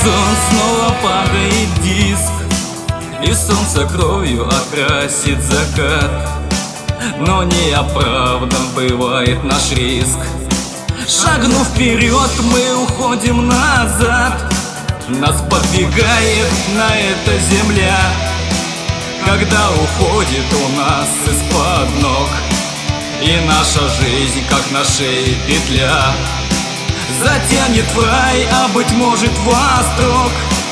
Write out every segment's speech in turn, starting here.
горизонт снова падает диск, и солнце кровью окрасит закат. Но неоправдан бывает наш риск. Шагнув вперед, мы уходим назад. Нас подвигает на это земля, когда уходит у нас из-под ног. И наша жизнь, как на шее петля, затянет в рай, а быть может в острог.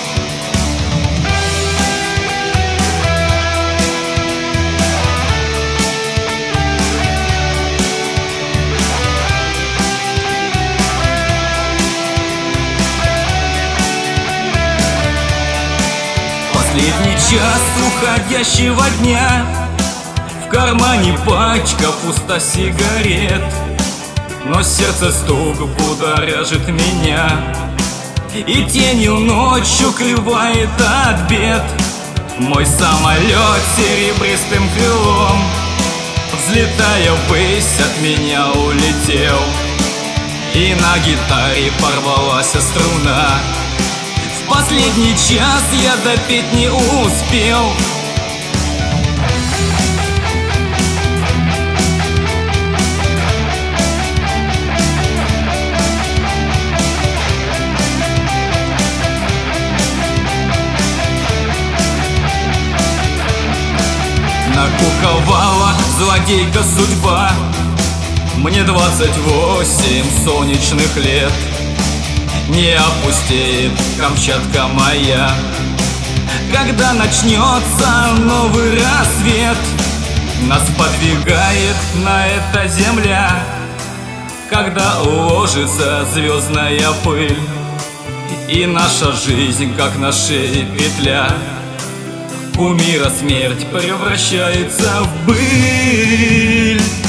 Последний час уходящего дня, в кармане пачка пуста сигарет, но сердце стук будоражит меня, и тенью ночь укрывает от бед. Мой самолет серебристым крылом, взлетая ввысь, от меня улетел, и на гитаре порвалась струна. В последний час я допеть не успел. Накуковала злодейка судьба мне 28 солнечных лет. Не опустеет Камчатка моя, когда начнется новый рассвет. Нас подвигает на это земля, когда уложится звездная пыль, и наша жизнь, как на шее петля, кумира смерть превращается в быль.